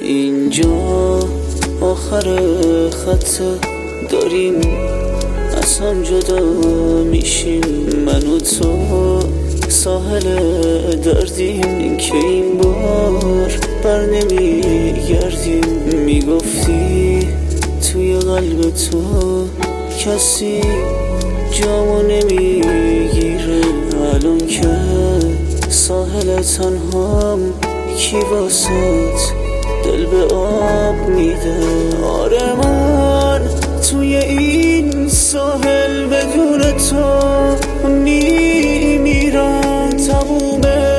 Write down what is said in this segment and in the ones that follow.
اینجا آخر خط داریم از هم جدا میشیم، من و تو ساحل دردیم که این بار بر نمیگردیم. میگفتی توی قلب تو کسی جامو نمیگیره، الان که ساحل تنهام کی واسط دل به آب میده. آره من توی این ساحل بدون تو میمیرم، تموم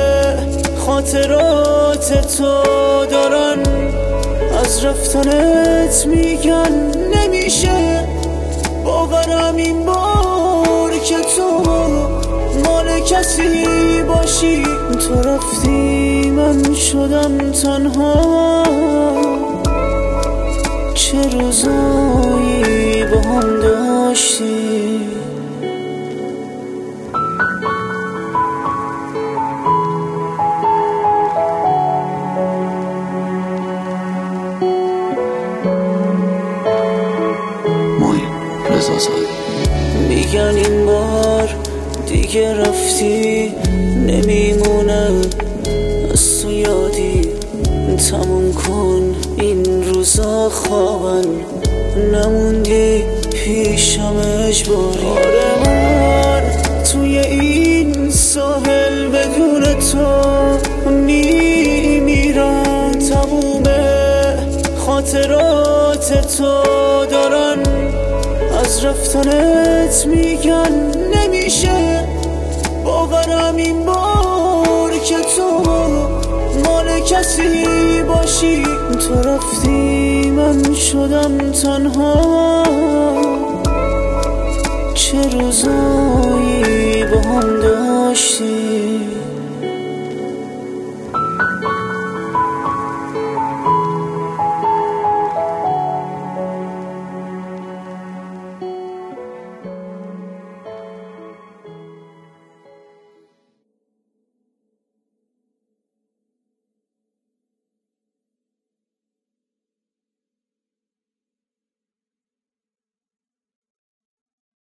خاطرات تو دارن از رفتنت میگن نمیشه باورم این بار که تو مال کسی باشی. تو رفتی من شدم تنها، چه روزایی با هم داشتی. میگن این بار دیگه رفتی نمیمونه از تو یادی، تموم کن این روزا خوابن نموندی پیشم اجباری. آره من توی این ساحل بدون تو میمیرم، تموم خاطرات تو دارن از رفتنت میگن نمیشه باورم این بار که تو مال کسی باشی. تو رفتی من شدم تنها، چه روزا